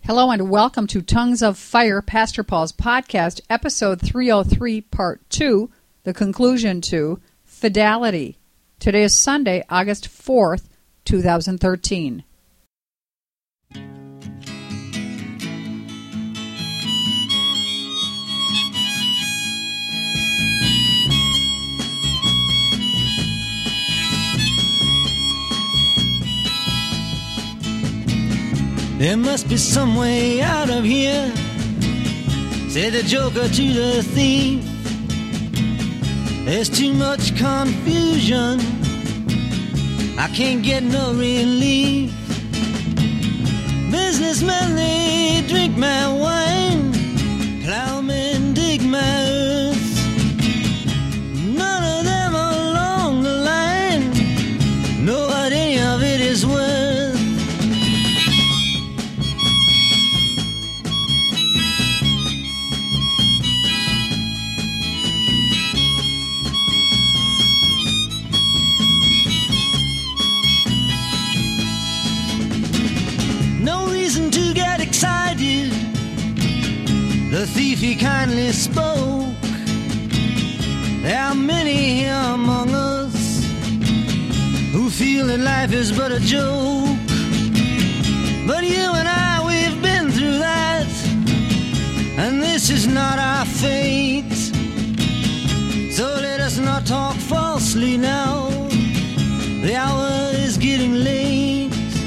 Hello and welcome to Tongues of Fire, Pastor Paul's podcast, episode 303, part 2, the conclusion to Fidelity. Today is Sunday, August 4th, 2013. There must be some way out of here, said the joker to the thief. There's too much confusion, I can't get no relief. Businessmen, they drink my wine, plowmen dig my earth. None of them along the line know what any of it is worth. Excited, the thief he kindly spoke. There are many here among us who feel that life is but a joke. But you and I, we've been through that, and this is not our fate. So let us not talk falsely now, the hour is getting late.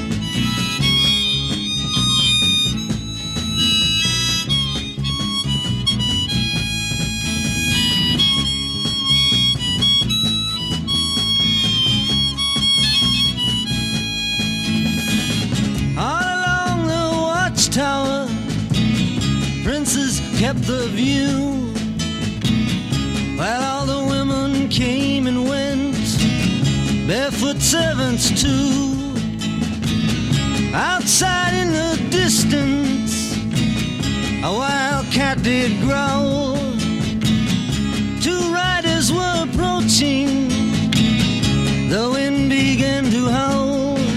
Tower, princes kept the view, while all the women came and went, barefoot servants too. Outside in the distance, a wild cat did growl. Two riders were approaching, the wind began to howl.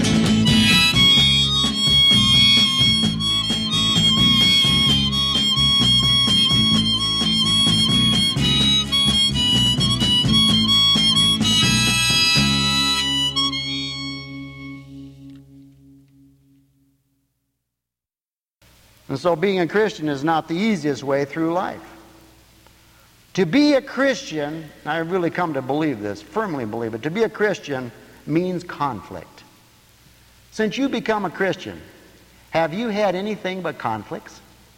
And so being a Christian is not the easiest way through life. To be a Christian, I really come to believe this, firmly believe it, to be a Christian means conflict. Since you become a Christian, have you had anything but conflicts?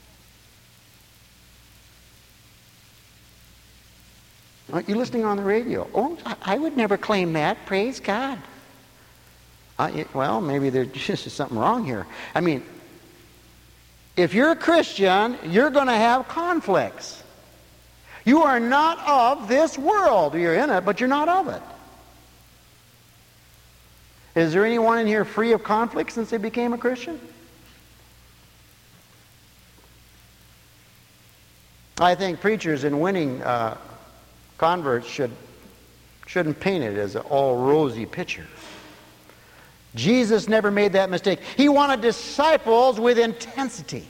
Aren't you listening on the radio? Oh, I would never claim that. Praise God. Well, maybe there's just something wrong here. I mean, if you're a Christian, you're going to have conflicts. You are not of this world. You're in it, but you're not of it. Is there anyone in here free of conflict since they became a Christian? I think preachers in winning converts shouldn't paint it as an all rosy picture. Jesus never made that mistake. He wanted disciples with intensity.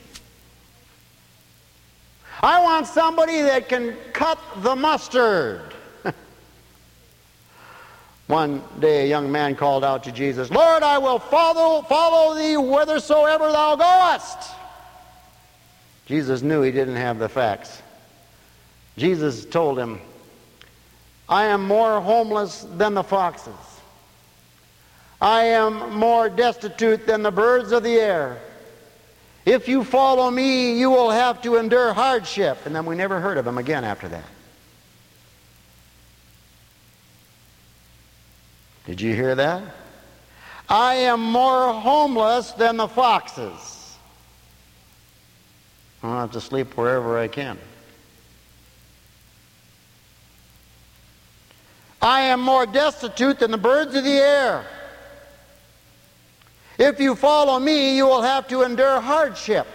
I want somebody that can cut the mustard. One day a young man called out to Jesus, "Lord, I will follow thee whithersoever thou goest." Jesus knew he didn't have the facts. Jesus told him, "I am more homeless than the foxes. I am more destitute than the birds of the air. If you follow me, you will have to endure hardship." And then we never heard of him again after that. Did you hear that? I am more homeless than the foxes. I'll have to sleep wherever I can. I am more destitute than the birds of the air. If you follow me, you will have to endure hardship.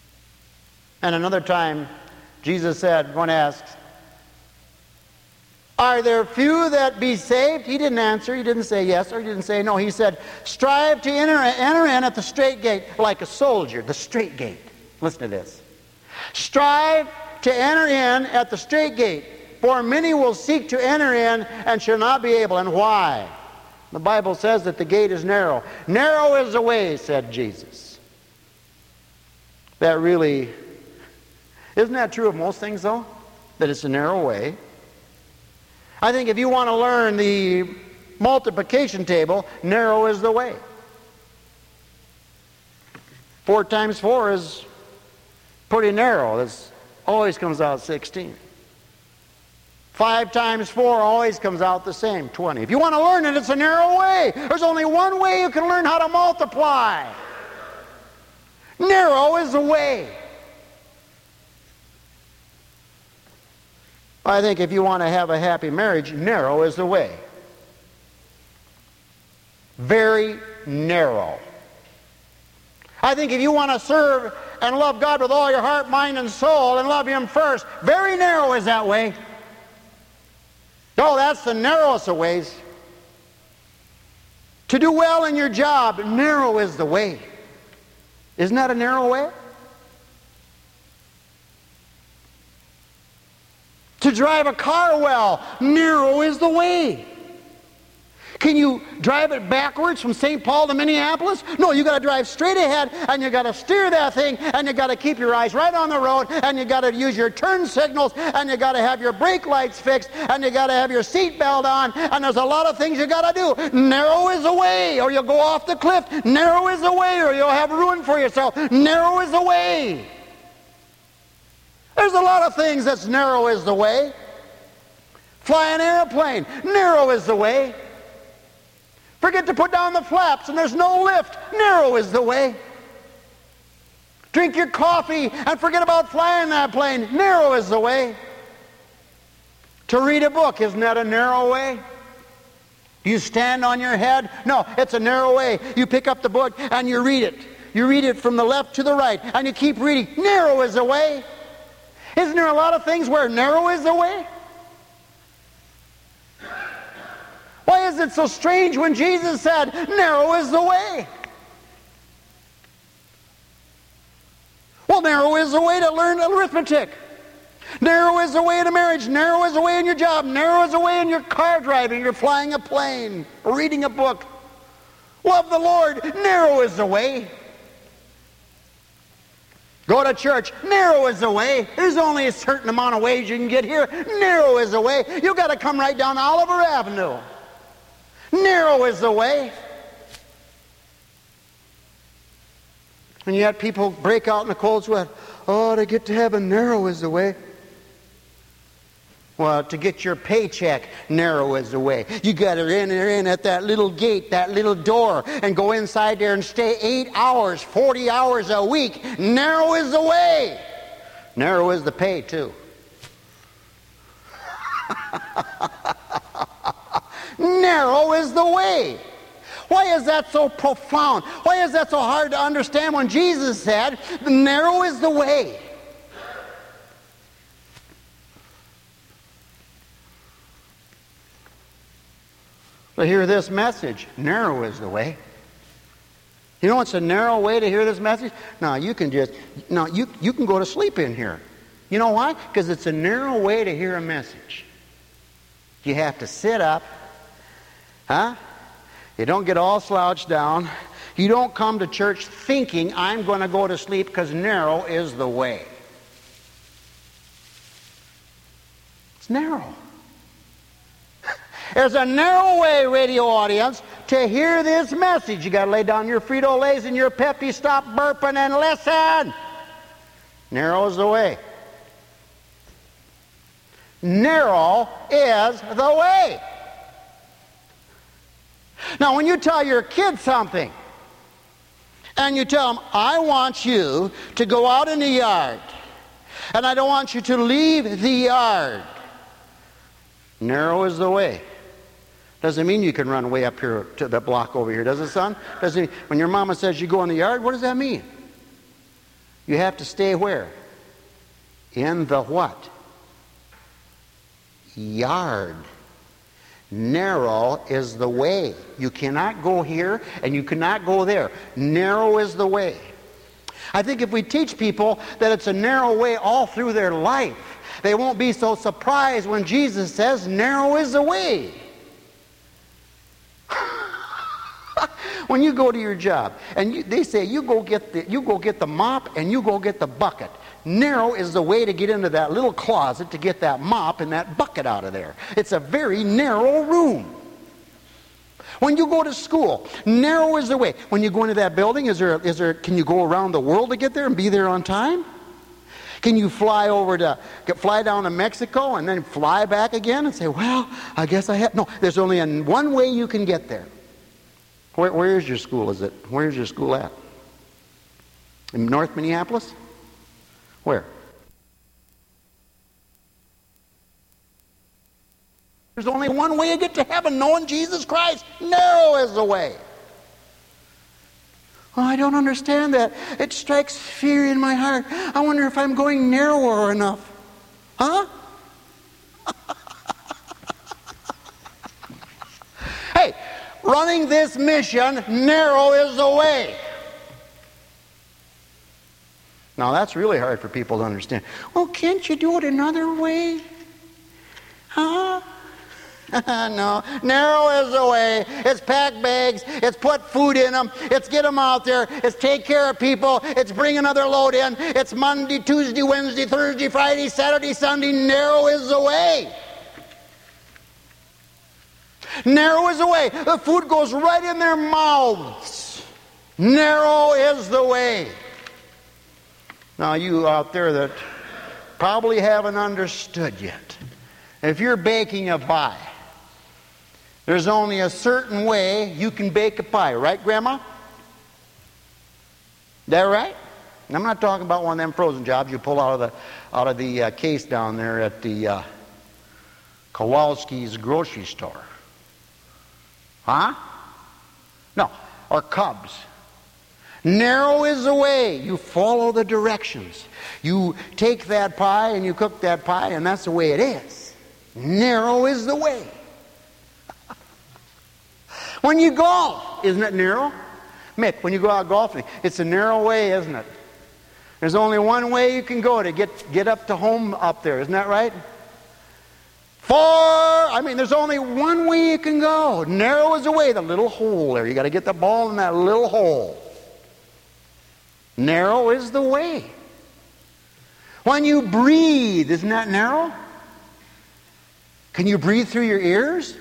And another time, Jesus said, when asked, Are there few that be saved? He didn't answer. He didn't say yes or he didn't say no. He said, strive to enter in at the straight gate like a soldier. The straight gate. Listen to this. Strive to enter in at the straight gate, for many will seek to enter in and shall not be able. And why? The Bible says that the gate is narrow. Narrow is the way, said Jesus. That really, isn't that true of most things though? That it's a narrow way. I think if you want to learn the multiplication table, narrow is the way. 4 times 4 is pretty narrow. This always comes out 16. 5 times 4 always comes out the same, 20. If you want to learn it, it's a narrow way. There's only one way you can learn how to multiply. Narrow is the way. I think if you want to have a happy marriage, narrow is the way. Very narrow. I think if you want to serve and love God with all your heart, mind, and soul, and love Him first, very narrow is that way. Oh, that's the narrowest of ways. To do well in your job, narrow is the way. Isn't that a narrow way? To drive a car well, narrow is the way. Can you drive it backwards from St. Paul to Minneapolis? No, you got to drive straight ahead, and you got to steer that thing, and you got to keep your eyes right on the road, and you got to use your turn signals, and you got to have your brake lights fixed, and you got to have your seat belt on, and there's a lot of things you got to do. Narrow is the way, or you'll go off the cliff. Narrow is the way, or you'll have ruin for yourself. Narrow is the way. There's a lot of things that's narrow is the way. Fly an airplane, narrow is the way. Forget to put down the flaps and there's no lift, narrow is the way. Drink your coffee and forget about flying that plane, narrow is the way. To read a book, isn't that a narrow way? You stand on your head? No, it's a narrow way. You pick up the book and you read it. You read it from the left to the right and you keep reading. Narrow is the way. Isn't there a lot of things where narrow is the way? Why is it so strange when Jesus said, narrow is the way? Well, narrow is the way to learn arithmetic. Narrow is the way to marriage. Narrow is the way in your job. Narrow is the way in your car driving. You're flying a plane or reading a book. Love the Lord. Narrow is the way. Go to church. Narrow is the way. There's only a certain amount of ways you can get here. Narrow is the way. You've got to come right down Oliver Avenue. Narrow is the way. And yet people break out in a cold sweat. Oh, to get to heaven, narrow is the way. Well, to get your paycheck, narrow is the way. You got to enter in at that little gate, that little door, and go inside there and stay 8 hours, 40 hours a week. Narrow is the way. Narrow is the pay, too. Narrow is the way. Why is that so profound? Why is that so hard to understand when Jesus said, narrow is the way? To hear this message, narrow is the way. You know what's a narrow way to hear this message? No, you can go to sleep in here. You know why? Because it's a narrow way to hear a message. You have to sit up. You don't get all slouched down. You don't come to church thinking, I'm going to go to sleep because narrow is the way. It's narrow. There's a narrow way, radio audience, to hear this message. You got to lay down your Frito-Lays and your Pepsi, stop burping and listen. Narrow is the way. Narrow is the way. Now, when you tell your kids something, and you tell them, I want you to go out in the yard, and I don't want you to leave the yard. Narrow is the way. Doesn't mean you can run way up here to the block over here, does it, son? Doesn't when your mama says you go in the yard, what does that mean? You have to stay where? In the what? yard. Narrow is the way. You cannot go here and you cannot go there. Narrow is the way. I think if we teach people that it's a narrow way all through their life, they won't be so surprised when Jesus says, narrow is the way. When you go to your job and they say, you go get the mop and you go get the bucket. Narrow is the way to get into that little closet to get that mop and that bucket out of there. It's a very narrow room. When you go to school, narrow is the way. When you go into that building, can you go around the world to get there and be there on time? Can you fly down to Mexico and then fly back again and say, well, I guess I have... No, there's only one way you can get there. Where is your school? Where is your school at? In North Minneapolis? Where? There's only one way to get to heaven, knowing Jesus Christ. Narrow is the way. Oh, I don't understand that. It strikes fear in my heart. I wonder if I'm going narrower enough. Huh? Hey, running this mission, narrow is the way. Now that's really hard for people to understand. Well, can't you do it another way? Huh? No, narrow is the way. It's pack bags. It's put food in them. It's get them out there. It's take care of people. It's bring another load in. It's Monday, Tuesday, Wednesday, Thursday, Friday, Saturday, Sunday. Narrow is the way. Narrow is the way. The food goes right in their mouths. Narrow is the way. Now you out there that probably haven't understood yet. If you're baking a pie, there's only a certain way you can bake a pie, right, Grandma? That right? And I'm not talking about one of them frozen jobs you pull out of the case down there at the Kowalski's grocery store. Huh? No, or Cubs. Narrow is the way. You follow the directions. You take that pie and you cook that pie, and that's the way it is. Narrow is the way. When you golf, isn't it narrow? Mick, when you go out golfing, it's a narrow way, isn't it? There's only one way you can go to get up to home up there, isn't that right? There's only one way you can go. Narrow is the way, the little hole there. You got to get the ball in that little hole. Narrow is the way. When you breathe, isn't that narrow? Can you breathe through your ears?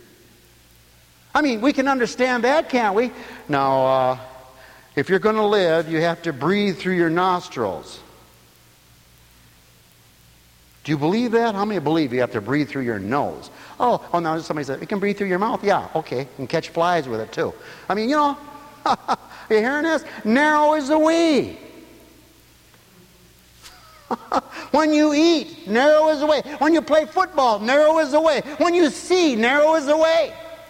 We can understand that, can't we? Now, if you're going to live, you have to breathe through your nostrils. Do you believe that? How many believe you have to breathe through your nose? Oh, now somebody said, you can breathe through your mouth? Yeah, okay. You can catch flies with it too. Are you hearing this? Narrow is the way. When you eat, narrow is the way. When you play football, narrow is the way. When you see, narrow is the way.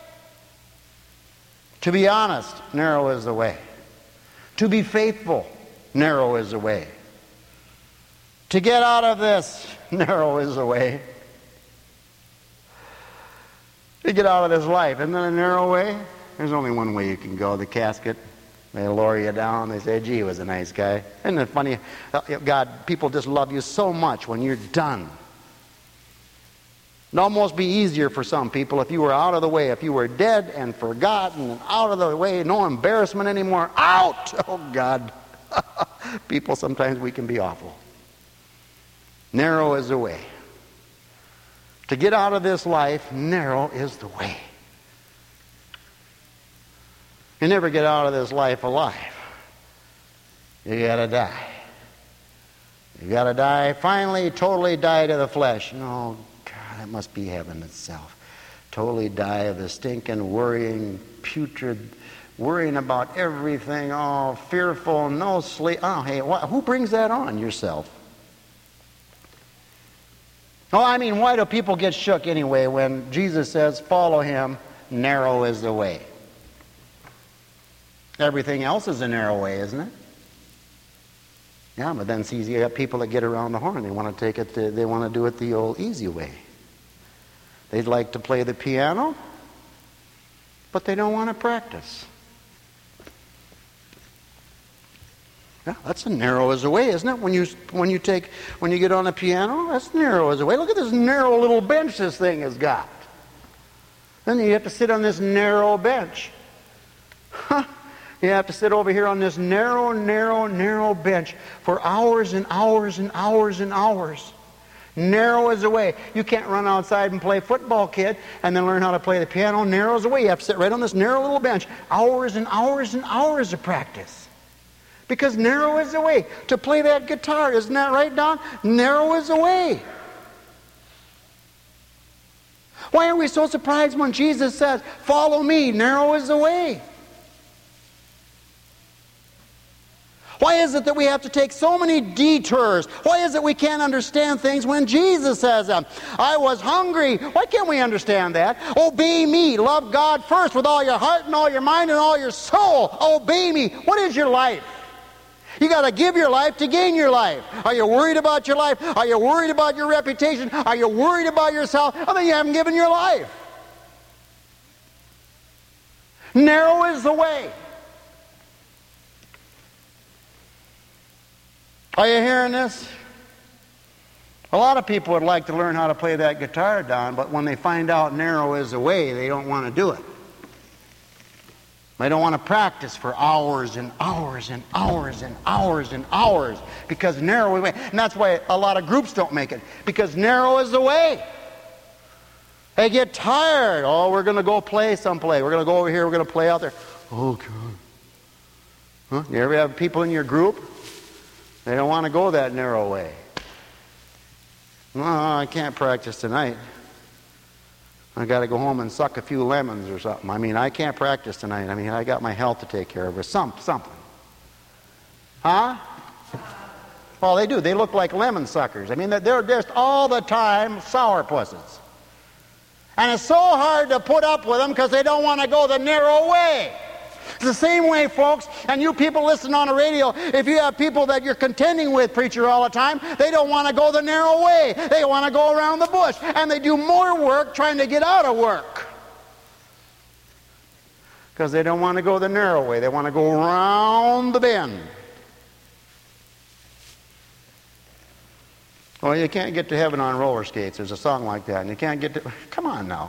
To be honest, narrow is the way. To be faithful, narrow is the way. To get out of this, narrow is the way. To get out of this life, isn't that a narrow way? There's only one way you can go, the casket. They lower you down. They say, gee, he was a nice guy. Isn't it funny? God, people just love you so much when you're done. It'd almost be easier for some people if you were out of the way, if you were dead and forgotten and out of the way, no embarrassment anymore. Out! Oh, God. People, sometimes we can be awful. Narrow is the way. To get out of this life, narrow is the way. You never get out of this life alive. You gotta die. You gotta die, finally, totally die to the flesh. No, God, that must be heaven itself. Totally die of the stinking, worrying, putrid, worrying about everything, all fearful, no sleep. Oh, hey, who brings that on? Yourself. Why do people get shook anyway when Jesus says, follow him, narrow is the way? Everything else is a narrow way, isn't it? Yeah, but then see, you got people that get around the horn. They want to take it. They want to do it the old easy way. They'd like to play the piano, but they don't want to practice. Yeah, that's as narrow as a way, isn't it? When you get on a piano, that's narrow as a way. Look at this narrow little bench this thing has got. Then you have to sit on this narrow bench. You have to sit over here on this narrow bench for hours and hours and hours and hours. Narrow as a way. You can't run outside and play football, kid, and then learn how to play the piano. Narrow as a way. You have to sit right on this narrow little bench. Hours and hours and hours of practice. Because narrow is the way. To play that guitar, isn't that right, Don? Narrow is the way. Why are we so surprised when Jesus says, follow me, narrow is the way? Why is it that we have to take so many detours? Why is it we can't understand things when Jesus says them? I was hungry. Why can't we understand that? Obey me. Love God first with all your heart and all your mind and all your soul. Obey me. What is your life? You got to give your life to gain your life. Are you worried about your life? Are you worried about your reputation? Are you worried about yourself? I mean, you haven't given your life. Narrow is the way. Are you hearing this? A lot of people would like to learn how to play that guitar, Don, but when they find out narrow is the way, they don't want to do it. They don't want to practice for hours and hours and hours and hours and hours because narrow is the way. And that's why a lot of groups don't make it, because narrow is the way. They get tired. Oh, we're going to go play someplace. We're going to go over here. We're going to play out there. Oh, God. Huh? You ever have people in your group? They don't want to go that narrow way. No, I can't practice tonight. I got to go home and suck a few lemons or something. I mean, I can't practice tonight. I mean, I got my health to take care of or something. Huh? Well, they do. They look like lemon suckers. I mean, they're just all the time sourpusses. And it's so hard to put up with them because they don't want to go the narrow way. It's the same way, folks, and you people listen on the radio, if you have people that you're contending with, preacher, all the time, they don't want to go the narrow way. They want to go around the bush, and they do more work trying to get out of work. Because they don't want to go the narrow way. They want to go around the bend. Well, you can't get to heaven on roller skates. There's a song like that, and you can't get to... Come on now.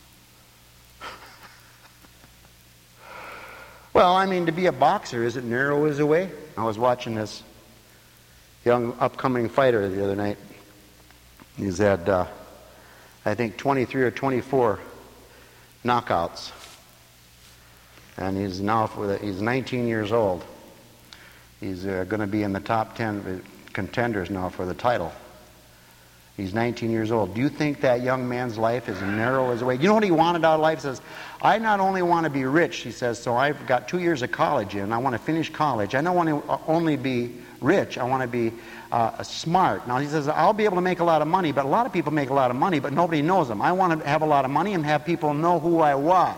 Well, I mean, to be a boxer, is it narrow as a way? I was watching this young upcoming fighter the other night. He's had, I think, 23 or 24 knockouts. And he's 19 years old. He's going to be in the top 10 contenders now for the title. He's 19 years old. Do you think that young man's life is narrow as a way? You know what he wanted out of life? He says, I not only want to be rich, he says, so I've got 2 years of college in. I want to finish college. I don't want to only be rich. I want to be smart. Now, he says, I'll be able to make a lot of money, but a lot of people make a lot of money, but nobody knows them. I want to have a lot of money and have people know who I was.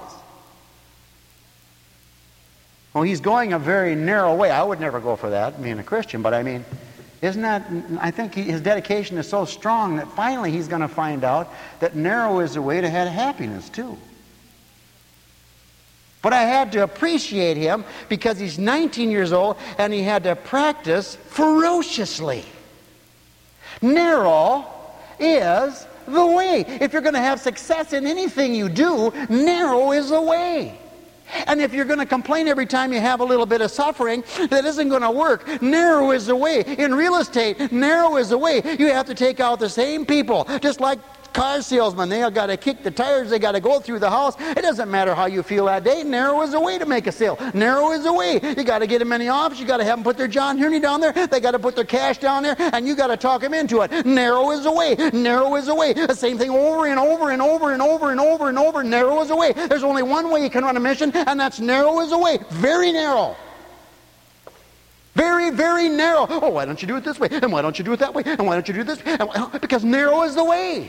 Well, he's going a very narrow way. I would never go for that, being a Christian, but I mean... Isn't that, I think his dedication is so strong that finally he's going to find out that narrow is the way to have happiness too. But I had to appreciate him because he's 19 years old and he had to practice ferociously. Narrow is the way. If you're going to have success in anything you do, narrow is the way. And if you're going to complain every time you have a little bit of suffering, that isn't going to work. Narrow is the way. In real estate, narrow is the way. You have to take out the same people. Just like car salesmen, they got to kick the tires, they got to go through the house. It doesn't matter how you feel that day. Narrow is the way to make a sale. Narrow is the way. You got to get them in the office. You got to have them put their John Hurney down there. They got to put their cash down there, and you got to talk them into it. Narrow is the way. Narrow is the way. The same thing over and over and over and over and over and over. Narrow is the way. There's only one way you can run a mission, and that's narrow is the way. Very narrow. Very, very narrow. Oh, why don't you do it this way? And why don't you do it that way? And why don't you do this? Because narrow is the way.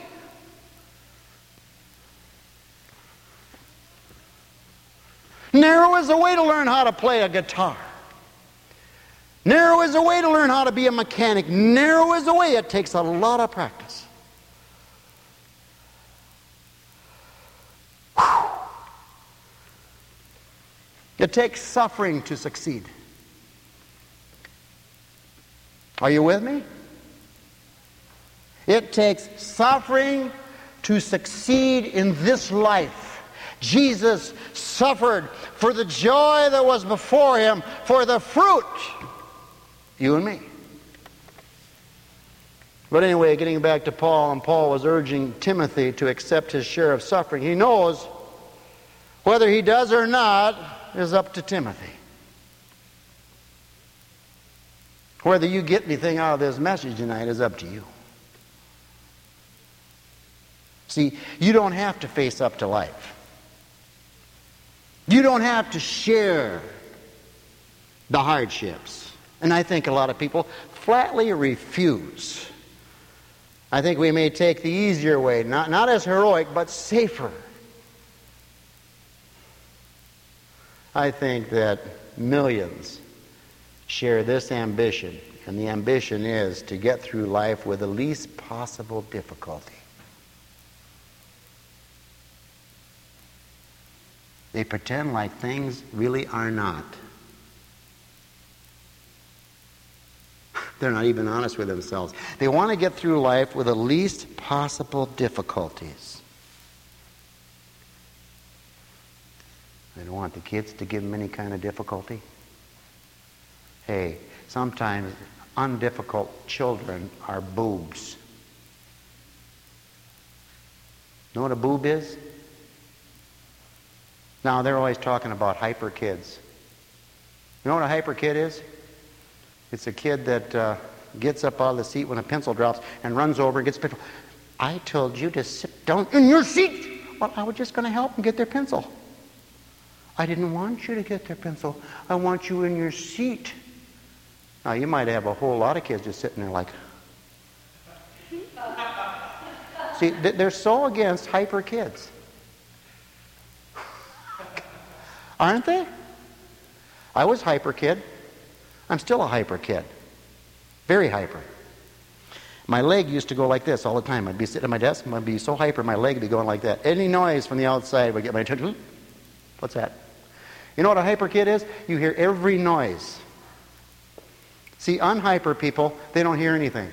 Narrow is the way to learn how to play a guitar. Narrow is the way to learn how to be a mechanic. Narrow is the way. It takes a lot of practice. It takes suffering to succeed. Are you with me? It takes suffering to succeed in this life. Jesus suffered for the joy that was before him, for the fruit, you and me. But anyway, getting back to Paul, and Paul was urging Timothy to accept his share of suffering. He knows whether he does or not is up to Timothy. Whether you get anything out of this message tonight is up to you. See, you don't have to face up to life. You don't have to share the hardships. And I think a lot of people flatly refuse. I think we may take the easier way, not as heroic, but safer. I think that millions share this ambition, and the ambition is to get through life with the least possible difficulty. They pretend like things really are not. They're not even honest with themselves. They want to get through life with the least possible difficulties. They don't want the kids to give them any kind of difficulty. Hey, sometimes undifficult children are boobs. Know what a boob is? Now, they're always talking about hyper kids. You know what a hyper kid is? It's a kid that gets up out of the seat when a pencil drops and runs over and gets a pencil. I told you to sit down in your seat. Well, I was just going to help them get their pencil. I didn't want you to get their pencil. I want you in your seat. Now, you might have a whole lot of kids just sitting there like... See, they're so against hyper kids. Aren't they? I was hyper kid. I'm still a hyper kid. Very hyper. My leg used to go like this all the time. I'd be sitting at my desk, and I'd be so hyper, my leg would be going like that. Any noise from the outside would get my attention. What's that? You know what a hyper kid is? You hear every noise. See, unhyper people, they don't hear anything.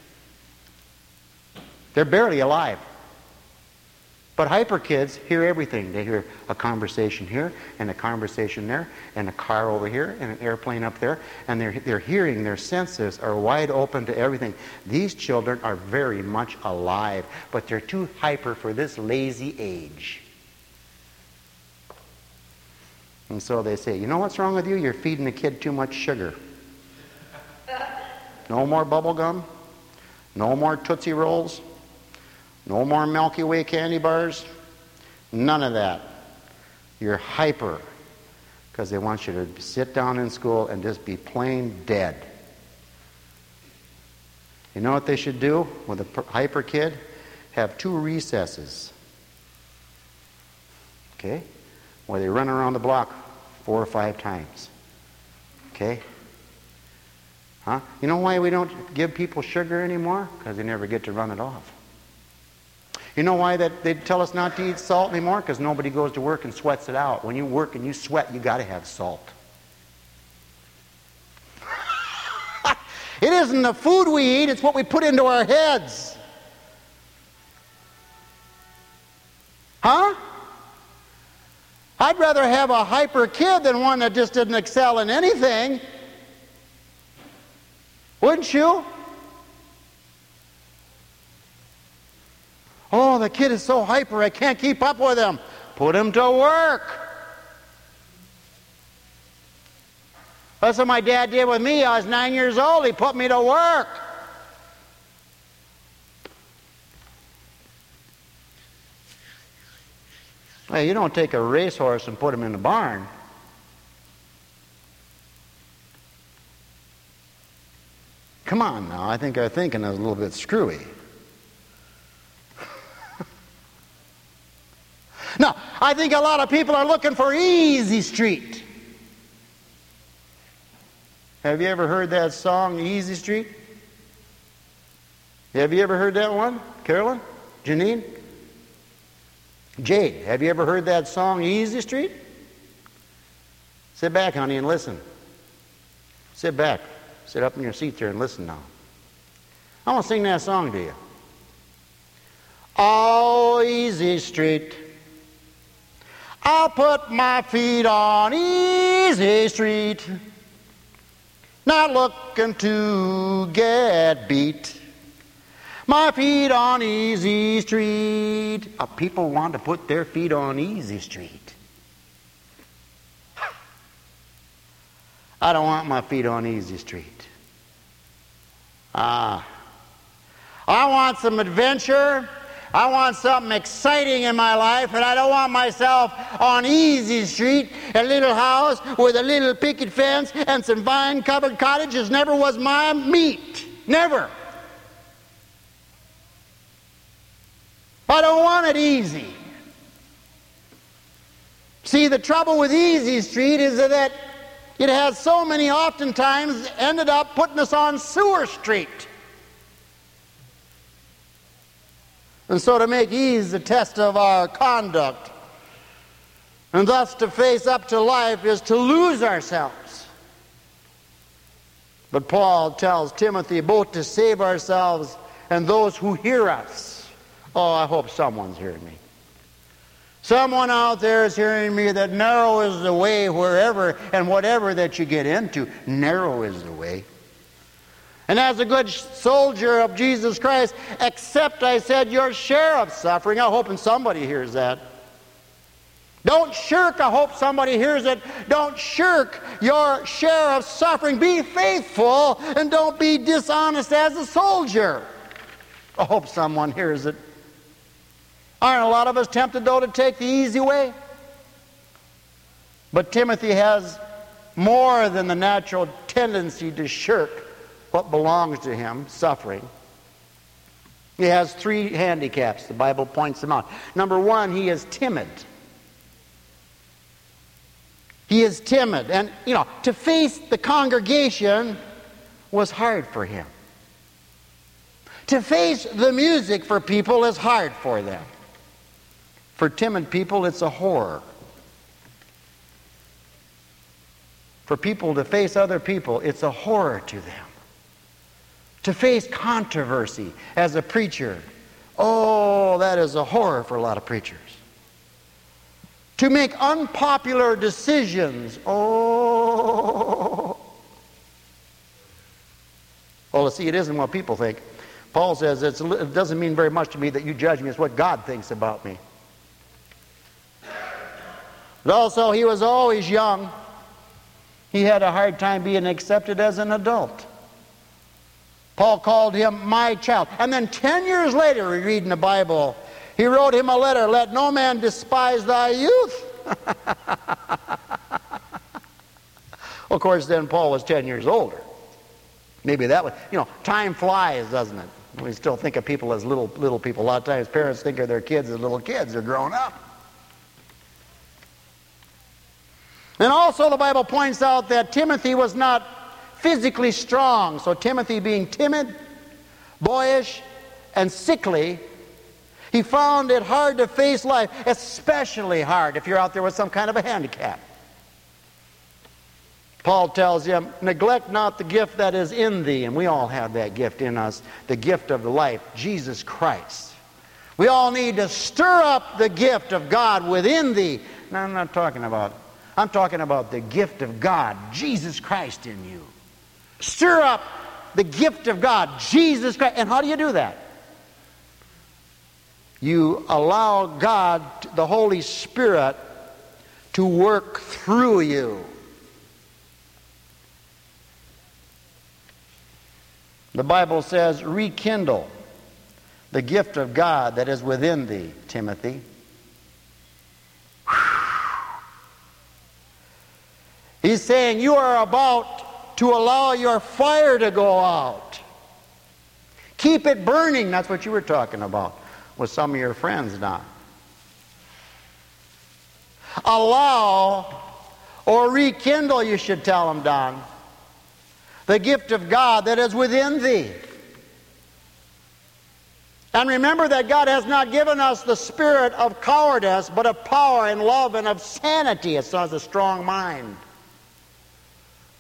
They're barely alive. But hyper kids hear everything. They hear a conversation here, and a conversation there, and a car over here, and an airplane up there, and they're hearing, their senses are wide open to everything. These children are very much alive, but they're too hyper for this lazy age. And so they say, you know what's wrong with you? You're feeding the kid too much sugar. No more bubble gum, no more Tootsie Rolls, no more Milky Way candy bars. None of that. You're hyper because they want you to sit down in school and just be plain dead. You know what they should do with a hyper kid? Have 2 recesses. Okay? Where they run around the block 4 or 5 times. Okay? Huh? You know why we don't give people sugar anymore? Because they never get to run it off. You know why that they tell us not to eat salt anymore? Because nobody goes to work and sweats it out. When you work and you sweat, you got to have salt. It isn't the food we eat, it's what we put into our heads. Huh? I'd rather have a hyper kid than one that just didn't excel in anything. Wouldn't you? Oh, the kid is so hyper, I can't keep up with him. Put him to work. That's what my dad did with me. I was 9 years old. He put me to work. Hey, you don't take a racehorse and put him in the barn. Come on now, I think our thinking is a little bit screwy. Now, I think a lot of people are looking for easy street. Have you ever heard that song, Easy Street? Have you ever heard that one? Carolyn? Janine? Jade, have you ever heard that song, Easy Street? Sit back, honey, and listen. Sit back. Sit up in your seat there and listen now. I want to sing that song to you. Oh, easy street. I'll put my feet on easy street. Not looking to get beat. My feet on easy street. People want to put their feet on easy street. I don't want my feet on easy street. I want some adventure. I want something exciting in my life, and I don't want myself on easy street, a little house with a little picket fence and some vine-covered cottages. Never was my meat. Never. I don't want it easy. See, the trouble with easy street is that it has so many oftentimes ended up putting us on sewer street. And so to make ease the test of our conduct, and thus to face up to life, is to lose ourselves. But Paul tells Timothy both to save ourselves and those who hear us. Oh, I hope someone's hearing me. Someone out there is hearing me that narrow is the way wherever and whatever that you get into. Narrow is the way. And as a good soldier of Jesus Christ, accept, I said, your share of suffering. I'm hoping somebody hears that. Don't shirk. I hope somebody hears it. Don't shirk your share of suffering. Be faithful and don't be dishonest as a soldier. I hope someone hears it. Aren't a lot of us tempted, though, to take the easy way? But Timothy has more than the natural tendency to shirk what belongs to him, suffering. He has 3 handicaps. The Bible points them out. Number 1, he is timid. He is timid. And, to face the congregation was hard for him. To face the music for people is hard for them. For timid people, it's a horror. For people to face other people, it's a horror to them. To face controversy as a preacher, oh, that is a horror for a lot of preachers. To make unpopular decisions, oh. Well, see, it isn't what people think. Paul says it doesn't mean very much to me that you judge me. It's what God thinks about me. But also, he was always young. He had a hard time being accepted as an adult. Paul called him my child. And then 10 years later, we read in the Bible, he wrote him a letter, let no man despise thy youth. Of course, then Paul was 10 years older. Maybe that was, time flies, doesn't it? We still think of people as little people. A lot of times parents think of their kids as little kids. They're grown up. And also the Bible points out that Timothy was not physically strong. So Timothy, being timid, boyish, and sickly, he found it hard to face life, especially hard if you're out there with some kind of a handicap. Paul tells him, neglect not the gift that is in thee, and we all have that gift in us, the gift of life, Jesus Christ. We all need to stir up the gift of God within thee. Now, I'm talking about the gift of God, Jesus Christ in you. Stir up the gift of God, Jesus Christ. And how do you do that? You allow God, the Holy Spirit, to work through you. The Bible says, rekindle the gift of God that is within thee, Timothy. He's saying you are about to allow your fire to go out. Keep it burning. That's what you were talking about with some of your friends now. Allow or rekindle, you should tell them, Don, the gift of God that is within thee. And remember that God has not given us the spirit of cowardice, but of power and love and of sanity. It says a strong mind.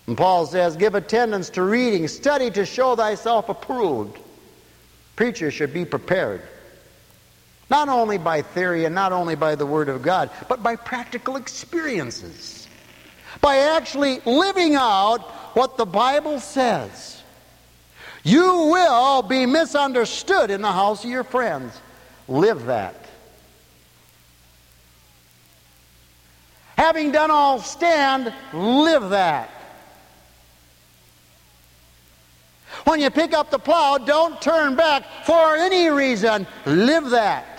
And Paul says, give attendance to reading, study to show thyself approved. Preachers should be prepared, not only by theory and not only by the Word of God, but by practical experiences, by actually living out what the Bible says. You will be misunderstood in the house of your friends. Live that. Having done all, stand, live that. When you pick up the plow, don't turn back for any reason. Live that.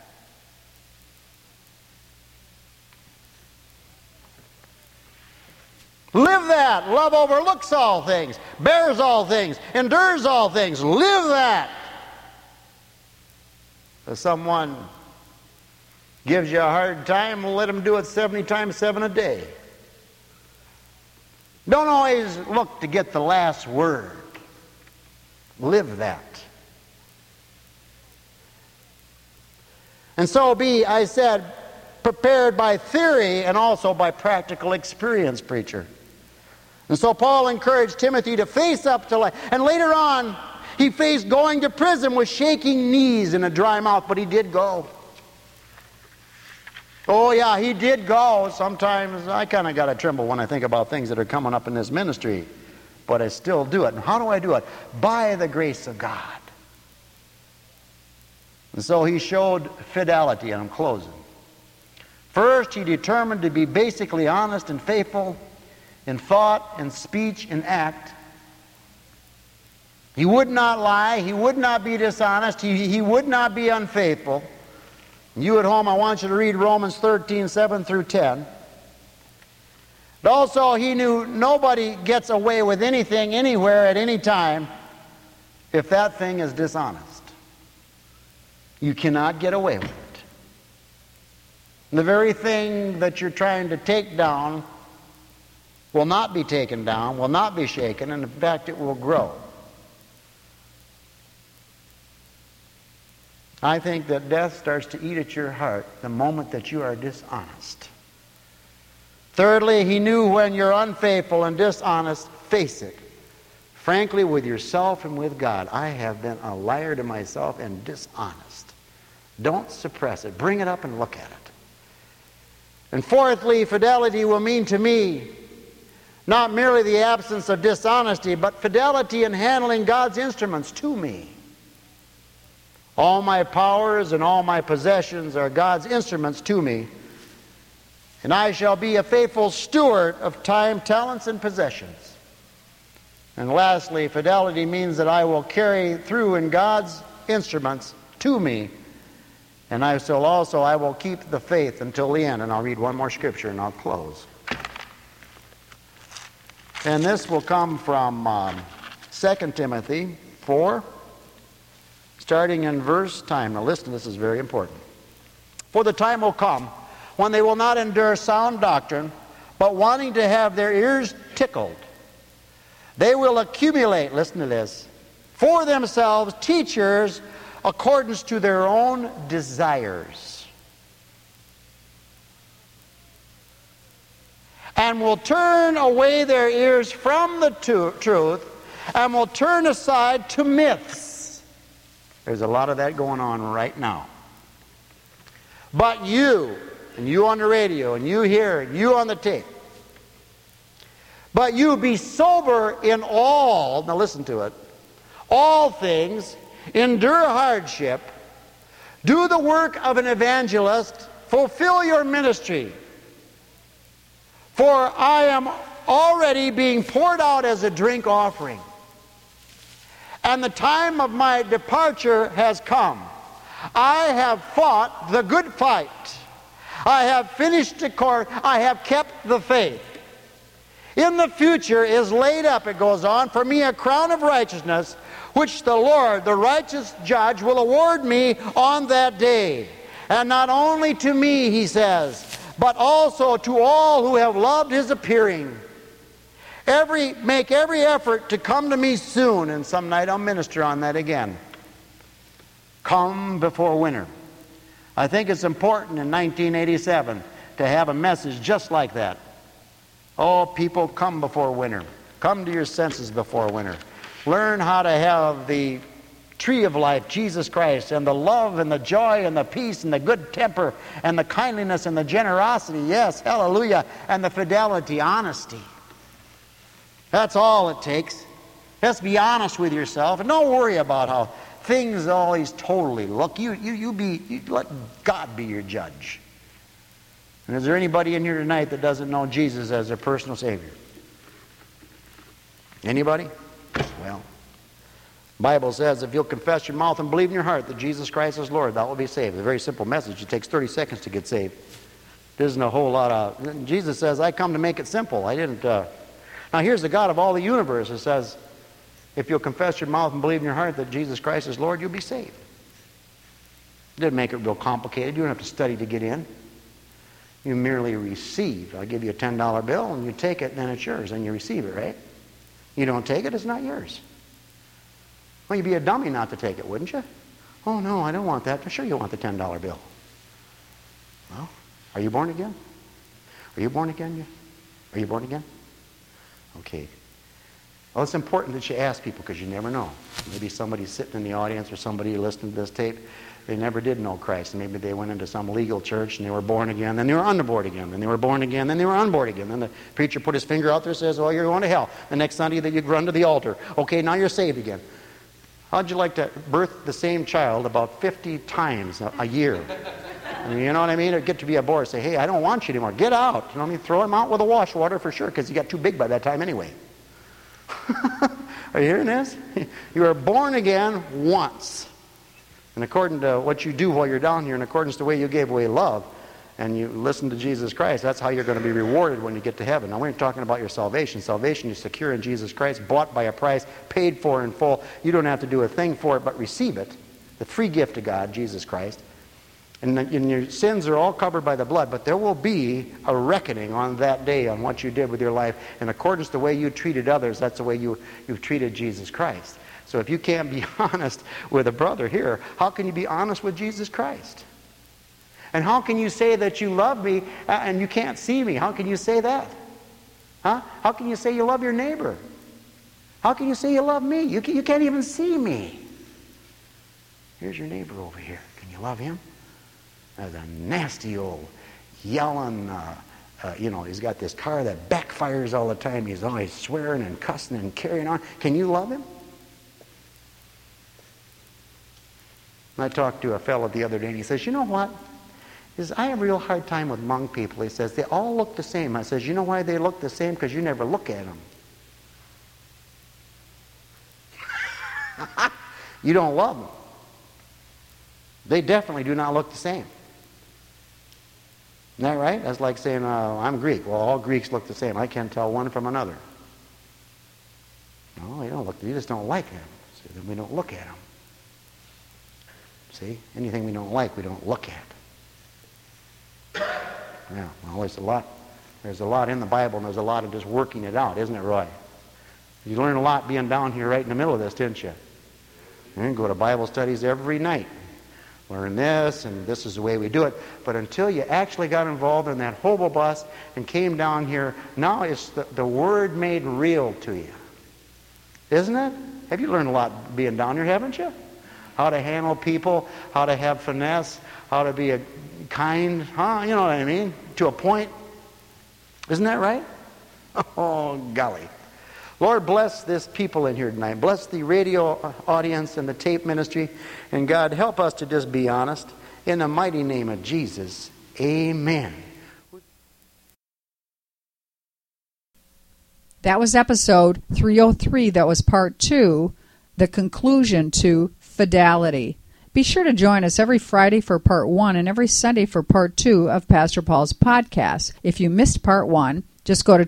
Live that. Love overlooks all things, bears all things, endures all things. Live that. If someone gives you a hard time, let them do it 70 times 7 a day. Don't always look to get the last word. Live that. And so be, I said, prepared by theory and also by practical experience, preacher. And so Paul encouraged Timothy to face up to life. And later on, he faced going to prison with shaking knees and a dry mouth, but he did go. Oh yeah, he did go. Sometimes I kind of got to tremble when I think about things that are coming up in this ministry. But I still do it. And how do I do it? By the grace of God. And so he showed fidelity, and I'm closing. First, he determined to be basically honest and faithful in thought, in speech, in act. He would not lie. He would not be dishonest. He would not be unfaithful. You at home, I want you to read Romans 13, 7 through 10. But also, he knew nobody gets away with anything, anywhere, at any time, if that thing is dishonest. You cannot get away with it. The very thing that you're trying to take down will not be taken down, will not be shaken, and in fact, it will grow. I think that death starts to eat at your heart the moment that you are dishonest. Thirdly, he knew when you're unfaithful and dishonest, face it. Frankly, with yourself and with God, I have been a liar to myself and dishonest. Don't suppress it. Bring it up and look at it. And fourthly, fidelity will mean to me not merely the absence of dishonesty, but fidelity in handling God's instruments to me. All my powers and all my possessions are God's instruments to me. And I shall be a faithful steward of time, talents, and possessions. And lastly, fidelity means that I will carry through in God's instruments to me. And I will keep the faith until the end. And I'll read one more scripture and I'll close. And this will come from 2 Timothy 4, starting in verse time. Now listen, this is very important. For the time will come when they will not endure sound doctrine, but wanting to have their ears tickled, they will accumulate, listen to this, for themselves teachers according to their own desires, and will turn away their ears from the truth, and will turn aside to myths. There's a lot of that going on right now. But you, and you on the radio, and you here, and you on the tape, but you be sober in all, now listen to it, all things, endure hardship, do the work of an evangelist, fulfill your ministry. For I am already being poured out as a drink offering, and the time of my departure has come. I have fought the good fight. I have finished the course. I have kept the faith. In the future is laid up, it goes on, for me a crown of righteousness, which the Lord, the righteous judge, will award me on that day. And not only to me, he says, but also to all who have loved his appearing. Make every effort to come to me soon, and some night I'll minister on that again. Come before winter. I think it's important in 1987 to have a message just like that. Oh, people, come before winter. Come to your senses before winter. Learn how to have the tree of life, Jesus Christ, and the love and the joy and the peace and the good temper and the kindliness and the generosity, yes, hallelujah, and the fidelity, honesty. That's all it takes. Just be honest with yourself, and don't worry about how things always totally look. You let God be your judge. And is there anybody in here tonight that doesn't know Jesus as their personal Savior? Anybody? Well, the Bible says if you'll confess your mouth and believe in your heart that Jesus Christ is Lord, thou will be saved. It's a very simple message. It takes 30 seconds to get saved. There isn't a whole lot of... Jesus says, I come to make it simple. I didn't... Now here's the God of all the universe that says, if you'll confess your mouth and believe in your heart that Jesus Christ is Lord, you'll be saved. It didn't make it real complicated. You don't have to study to get in. You merely receive. I'll give you a $10 bill and you take it, then it's yours, and you receive it, right? You don't take it, it's not yours. Well, you'd be a dummy not to take it, wouldn't you? Oh, no, I don't want that. Sure you want the $10 bill. Well, are you born again? Are you born again? Are you born again? Okay. Well, it's important that you ask people because you never know. Maybe somebody's sitting in the audience or somebody listening to this tape, they never did know Christ. Maybe they went into some legal church and they were born again, then they were unborn again, then they were born again, then they were unborn again. Then the preacher put his finger out there and says, oh, you're going to hell. The next Sunday that you run to the altar. Okay, now you're saved again. How'd you like to birth the same child about 50 times a year? You know what I mean? Or get to be a boy and say, hey, I don't want you anymore. Get out. You know what I mean? Throw him out with a wash water for sure because he got too big by that time anyway. Are you hearing this? You are born again once. And according to what you do while you're down here, in accordance to the way you gave away love, and you listen to Jesus Christ, that's how you're going to be rewarded when you get to heaven. Now, we ain't talking about your salvation. Salvation is secure in Jesus Christ, bought by a price, paid for in full. You don't have to do a thing for it, but receive it. The free gift of God, Jesus Christ. And your sins are all covered by the blood, but there will be a reckoning on that day on what you did with your life. In accordance to the way you treated others, that's the way you've treated Jesus Christ. So if you can't be honest with a brother here, how can you be honest with Jesus Christ? And how can you say that you love me and you can't see me? How can you say that? Huh? How can you say you love your neighbor? How can you say you love me? You can't even see me. Here's your neighbor over here. Can you love him? There's a nasty old yelling, he's got this car that backfires all the time. He's always swearing and cussing and carrying on. Can you love him? I talked to a fellow the other day and he says, you know what? I have a real hard time with Hmong people. He says, they all look the same. I says, you know why they look the same? Because you never look at them. You don't love them. They definitely do not look the same. Isn't that right? That's like saying, I'm Greek. Well, all Greeks look the same. I can't tell one from another. No, they don't look. You just don't like them. So then we don't look at them. See? Anything we don't like, we don't look at. Yeah, well, there's a lot in the Bible, and there's a lot of just working it out, isn't it, Roy? You learned a lot being down here right in the middle of this, didn't you? You go to Bible studies every night. Learn this, and this is the way we do it. But until you actually got involved in that hobo bus and came down here, now it's the Word made real to you. Isn't it? Have you learned a lot being down here, haven't you? How to handle people, how to have finesse, how to be kind, huh? You know what I mean? To a point. Isn't that right? Oh, golly. Lord, bless this people in here tonight. Bless the radio audience and the tape ministry. And God, help us to just be honest. In the mighty name of Jesus, amen. That was episode 303. That was part 2, the conclusion to fidelity. Be sure to join us every Friday for part 1 and every Sunday for part 2 of Pastor Paul's podcast. If you missed part 1, just go to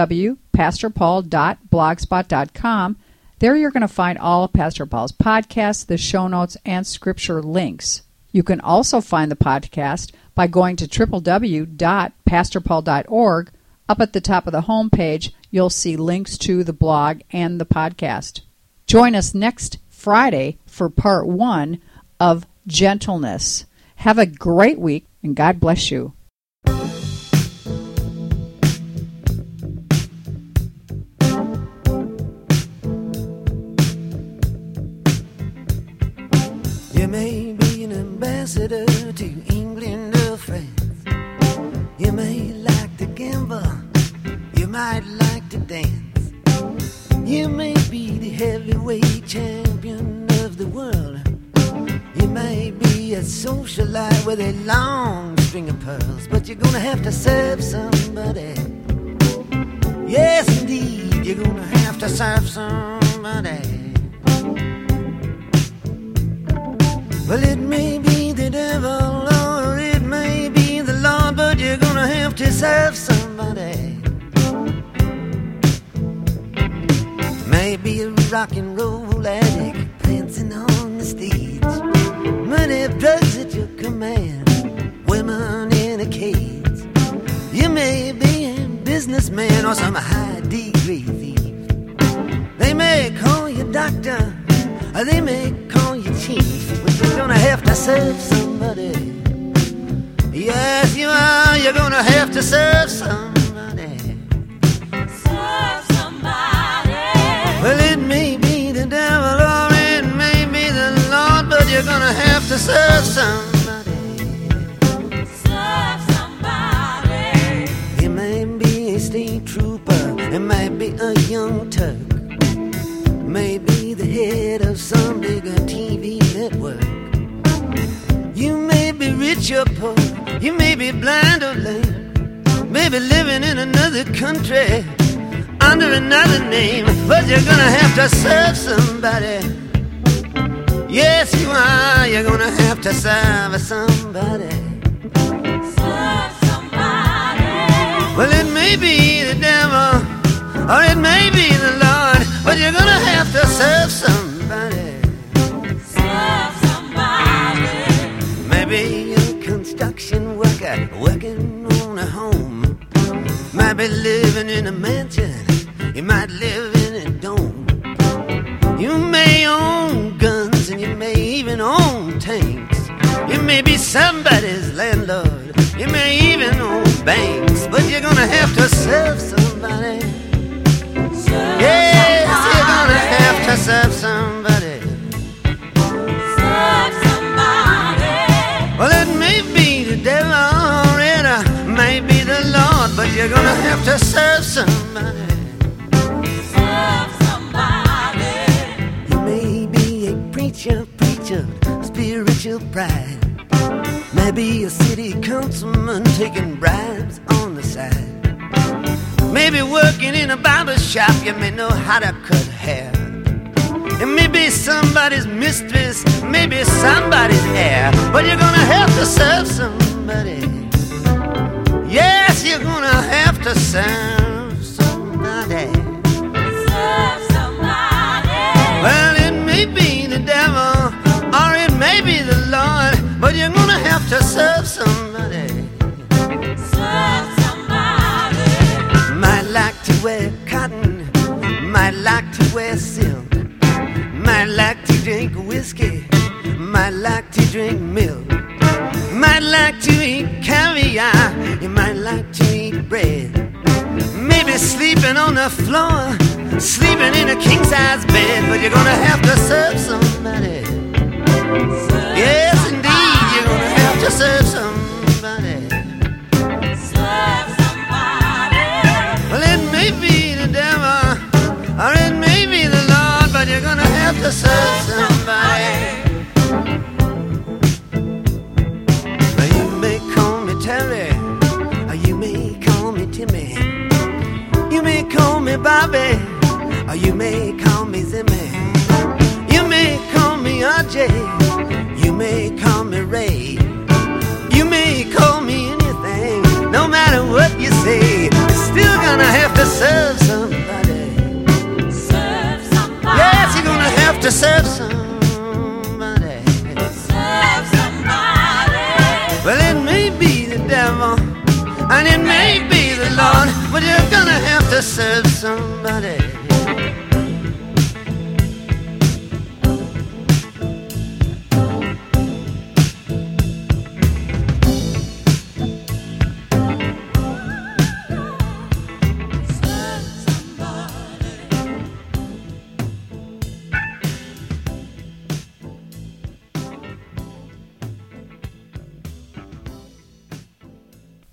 www.pastorpaul.blogspot.com. There you're going to find all of Pastor Paul's podcasts, the show notes, and scripture links. You can also find the podcast by going to www.pastorpaul.org. Up at the top of the home page, you'll see links to the blog and the podcast. Join us next Friday for part 1 of gentleness. Have a great week, and God bless you. may be an ambassador to England or France. You may like to gamble, you might like to dance. You may be the heavyweight champion of the world. You may be a socialite with a long string of pearls, but you're gonna have to serve somebody. Yes, indeed, you're gonna have to serve somebody. Well, it may be the devil or it may be the Lord, but you're gonna have to serve somebody. Maybe a rock and roll addict dancing on the stage, money, drugs at your command, women in a cage. You may be a businessman or some high-degree thief. They may call you doctor, or they may call you chief, but you're gonna have to serve somebody. Yes, you are. You're gonna have to serve somebody. Serve somebody. Well, it may be the devil or it may be the Lord, but you're gonna have to serve somebody. Serve somebody. It may be a state trooper, it might be a young Turk, may be the head of some bigger TV network. You may be rich or poor, you may be blind or lame, maybe living in another country under another name, but you're gonna have to serve somebody. Yes, you are. You're gonna have to serve somebody. Serve somebody. Well, it may be the devil or it may be the Lord, but you're gonna have to serve somebody. Serve somebody. Maybe a construction worker working on a home, might be living in a mansion, you might live in a dome. You may own guns and you may even own tanks. You may be somebody's landlord, you may even own banks, but you're gonna have to serve somebody. Serve Yes, somebody. you're gonna have to serve somebody. Serve somebody. Well, it may be the devil or it may be the Lord, but you're gonna have to serve somebody. Serve somebody. You may be a preacher, spiritual pride. Maybe a city councilman taking bribes on the side. Maybe working in a barber shop, you may know how to cut hair. It may be somebody's mistress, maybe somebody's heir, but you're gonna have to serve somebody. Yes, you're gonna have to serve somebody. Serve somebody. Well, it may be the devil or it may be the Lord, but you're gonna have to serve somebody. Serve somebody. Might like to wear cotton, might like to wear silk, might like to drink whiskey, might like to drink milk, might like to eat caviar, you might like to eat bread. Maybe sleeping on the floor, sleeping in a king-size bed, but you're gonna have to serve somebody. Yes, indeed, you're gonna have to serve somebody. Serve somebody. Well, it may be the devil or it may be the Lord, but you're gonna have to serve somebody. Now, you may call me Terry, or you may call me Timmy. You may call me Bobby, or you may call me Zimmy. You may call me RJ, you may call me Ray. You may call me anything, no matter what you say, you're still gonna have to serve somebody. Serve somebody. Yes, you're gonna have to serve somebody. Serve somebody. Well, it may be the devil and it may be the Lord, but you're gonna have to serve somebody.